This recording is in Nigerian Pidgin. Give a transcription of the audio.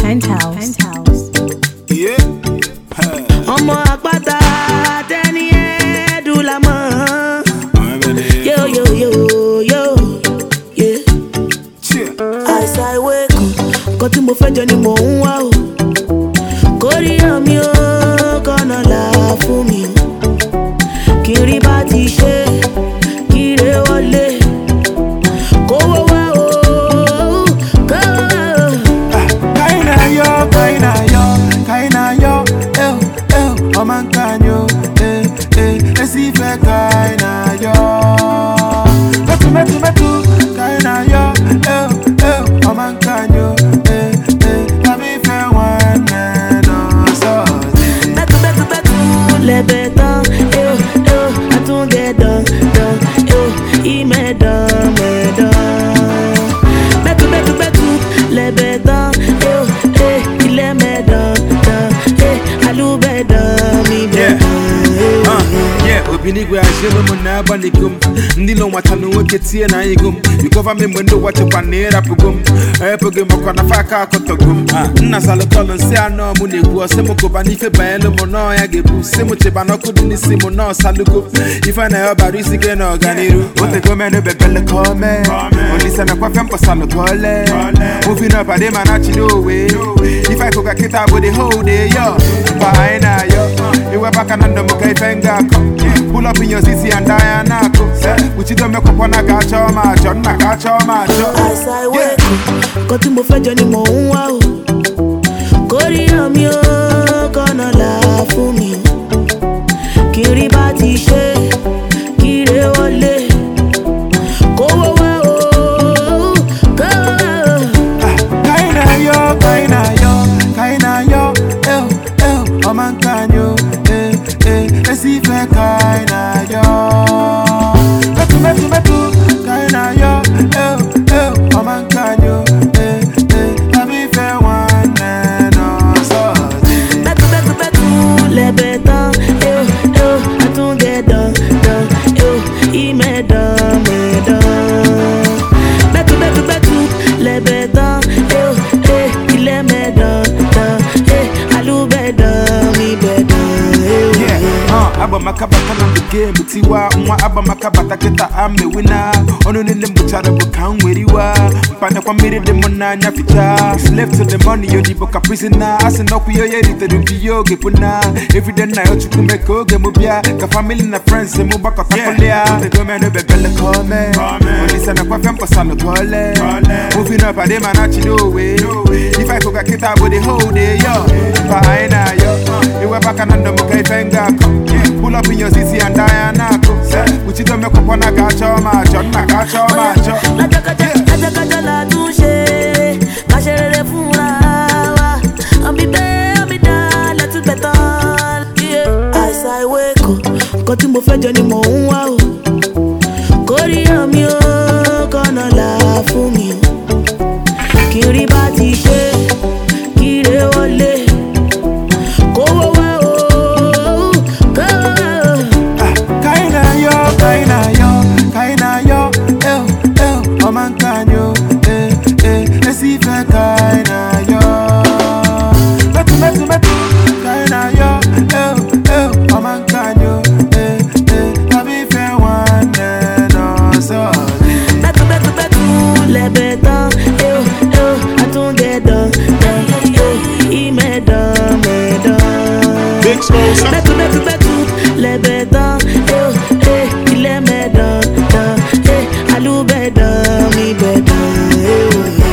Penthouse. Yeah. Ọmọ àpáta tẹ́ni ẹ̀ẹ́dùn la mọ̀. Yo, yo, yo, yo, yeah. Àìsà ìwé kan tí mo fẹ́ jọ ni mò ń wá o. Kórìíyàn mi ó kọ́nà là fún mi o. Kiri bá ti ṣe kiri wọlé. Kówó wá o, kówó wá o. Kaina yo, ọmọ nǹkan yo, esi fẹ́ kaina yo. Mẹ́tu, kaina yo, ọmọ nǹkan yo, tàbí fẹ́ wọn nẹ́nà sọ́ọ̀tì. Mẹ́tu, lẹ́bẹ̀ tán, àtúndẹ̀ dán, ìmẹ̀dán, mẹ́tu, lẹ́bẹ̀ tán, ilẹ̀ mẹ́dán, alúbẹ̀dán, mi bẹ̀dán. Obinigwe ajelo mona baligum ndilo watanu weketie na igum you cover me mwendo wache panera pugum pugum makona faka kotogum nna salo tolo nsi ano mu negwu osemo ko bani fe baelo mono ya gebu semo cheba no kudu ni simo no salugo ifa na yo bari sige no ganiru ote go me no bebele come only sana kwa fempo salo kole moving up ade manachi no way if I could get out with the whole day yo fine yo you were back and ndo mo kai fenga pull up in your city and Diana go. Uchi don't make up on a gacha macho, na gacha macho. As I wake up, got to move for Johnny Mo. Kórìíyàn mi ó kọ́nà là fún mi. Kiri bá ti ṣe kiri wọlé. Kówó wá o, kówó wá o. Kaina yo, ọmọ nǹkan yo, esi fẹ́ kaina yo. Mẹ́tu, kaina yo, ọmọ nǹkan yo, tàbí fẹ́ wọn nẹ́nà sọ́ọ̀tì. Mẹ́tu, lẹ́bẹ̀ tán, àtúndẹ̀ dán, ìmẹ̀dán, mẹ́tu, lẹ́bẹ̀ tán, ilẹ̀ mẹ́dán, alúbẹ̀dán, mi bẹ̀dán. Aba makabata na the game tiwa nwa aba makabata kita ame wina onu nile mbuchara bukan weriwa mpane kwa miri de mona nya fita slave to the money yo di boka prisoner asino ku yo yeri te dubi yo ge kuna every day na yo chuku meko ge mubia ka family na friends mu baka takolia te go me no bebele come only sana kwa fempo salo kole moving up ade manachi no way if I could get out with the whole day yo fine yo you were back and ndo mo kai fenga pull up in your city and Diana go. Uchi don't make up on a gacha macho, na gacha macho. Látàkàjà la tún ṣe, ká ṣe rere fúnra wa. Àbídá, let's get better. Àìsà ìwé kan tí mo fẹ́ jọ ni mò ń wá o. Kórìíyàn mi ó kọ́nà là fún mi o. Kiri bá ti ṣe kiri wọlé. Kówó wá o, kówó wá o. Kaina yo, ọmọ nǹkan yo, esi fẹ́ kaina yo. Mẹ́tu, kaina yo, ọmọ nǹkan yo, tàbí fẹ́ wọn nẹ́nà sọ́ọ̀tì. Mẹ́tu, lẹ́bẹ̀ tán, àtúndẹ̀ dán, ìmẹ̀dán, Mẹ́tu, lẹ́bẹ̀ tán, ilẹ̀ mẹ́dán, alúbẹ̀dán, mi bẹ̀dán.